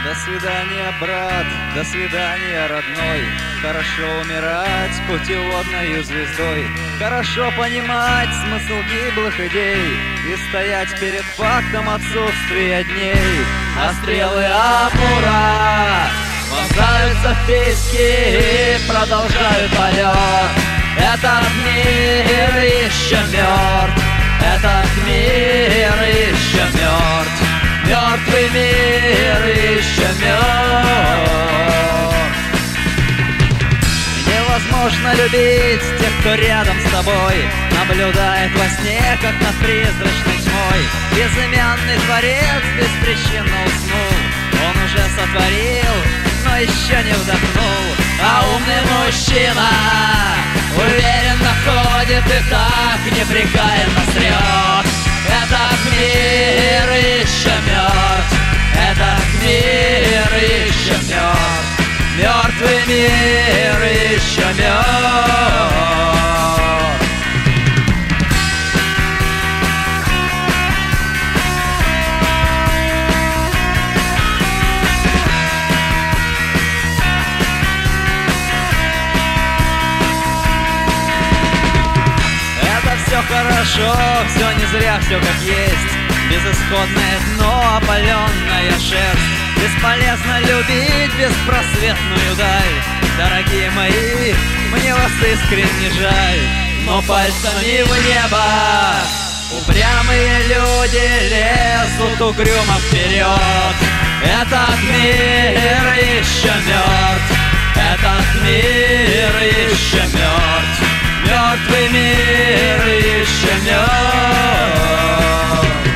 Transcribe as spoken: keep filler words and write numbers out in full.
До свидания, брат, до свидания, родной. Хорошо умирать путеводною звездой. Хорошо понимать смысл гиблых идей и стоять перед фактом отсутствия дней. А стрелы Амура вонзаются в пески и продолжают полет. Этот мир еще мертв, этот мир еще мертв. Мертвый мир еще мертв. Невозможно любить тех, кто рядом с тобой наблюдает во сне, как над призрачной тьмой. Безымянный творец беспричинно уснул. Он уже сотворил, но еще не вдохнул. А умный мужчина уверенно ходит и так непрекаянно срет. Этот мир еще мертв, этот мир еще мертв. Мертвый мир еще мертв. Все хорошо, все не зря, все как есть. Безысходное дно, опаленная шерсть. Бесполезно любить беспросветную даль. Дорогие мои, мне вас искренне жаль. Но пальцами в небо упрямые люди лезут угрюмо вперед. Этот мир еще мертв, этот мир еще мертв. Мертвый мир еще мертв.